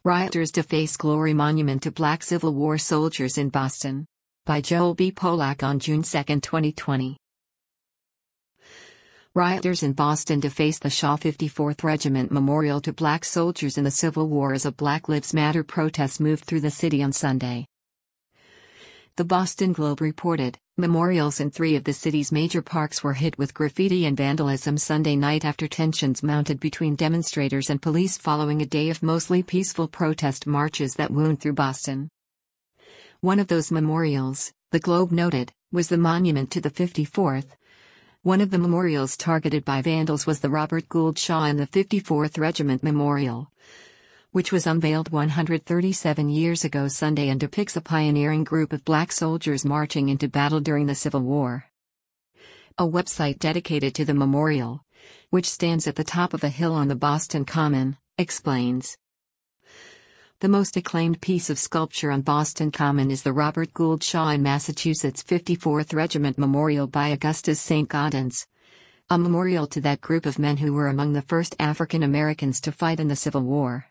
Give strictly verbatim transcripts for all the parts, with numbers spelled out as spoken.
Rioters deface Glory Monument to Black Civil War Soldiers in Boston. By Joel B. Polak on June second, twenty twenty. Rioters in Boston defaced the Shaw fifty-fourth Regiment Memorial to black soldiers in the Civil War as a Black Lives Matter protest moved through the city on Sunday. The Boston Globe reported, memorials in three of the city's major parks were hit with graffiti and vandalism Sunday night after tensions mounted between demonstrators and police following a day of mostly peaceful protest marches that wound through Boston. One of those memorials, the Globe noted, was the monument to the fifty-fourth. One of the memorials targeted by vandals was the Robert Gould Shaw and the fifty-fourth Regiment Memorial, which was unveiled one hundred thirty-seven years ago Sunday and depicts a pioneering group of black soldiers marching into battle during the Civil War. A website dedicated to the memorial, which stands at the top of a hill on the Boston Common, explains. The most acclaimed piece of sculpture on Boston Common is the Robert Gould Shaw in Massachusetts fifty-fourth Regiment Memorial by Augustus Saint Gaudens, a memorial to that group of men who were among the first African Americans to fight in the Civil War.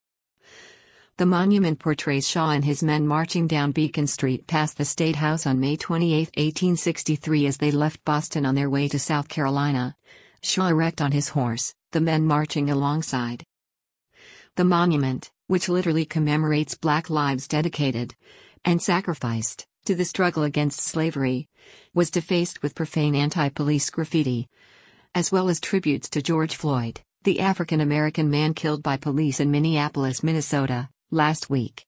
The monument portrays Shaw and his men marching down Beacon Street past the State House on May twenty-eighth, eighteen sixty-three as they left Boston on their way to South Carolina, Shaw erect on his horse, the men marching alongside. The monument, which literally commemorates black lives dedicated and sacrificed to the struggle against slavery, was defaced with profane anti-police graffiti, as well as tributes to George Floyd, the African-American man killed by police in Minneapolis, Minnesota, last week.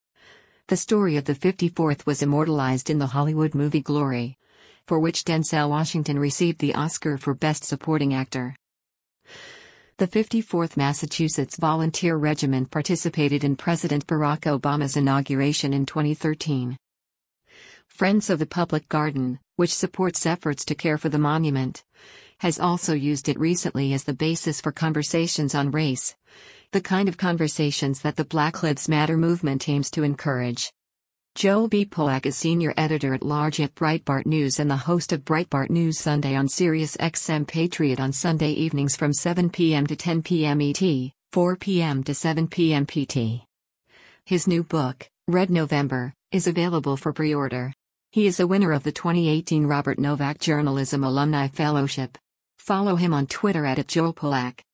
The story of the fifty-fourth was immortalized in the Hollywood movie Glory, for which Denzel Washington received the Oscar for Best Supporting Actor. The fifty-fourth Massachusetts Volunteer Regiment participated in President Barack Obama's inauguration in twenty thirteen. Friends of the Public Garden, which supports efforts to care for the monument, has also used it recently as the basis for conversations on race, the kind of conversations that the Black Lives Matter movement aims to encourage. Joel B. Polak is senior editor-at-large at Breitbart News and the host of Breitbart News Sunday on Sirius X M Patriot on Sunday evenings from seven p m to ten p m E T, four p m to seven p m P T. His new book, Red November, is available for pre-order. He is a winner of the twenty eighteen Robert Novak Journalism Alumni Fellowship. Follow him on Twitter at Joel Polak.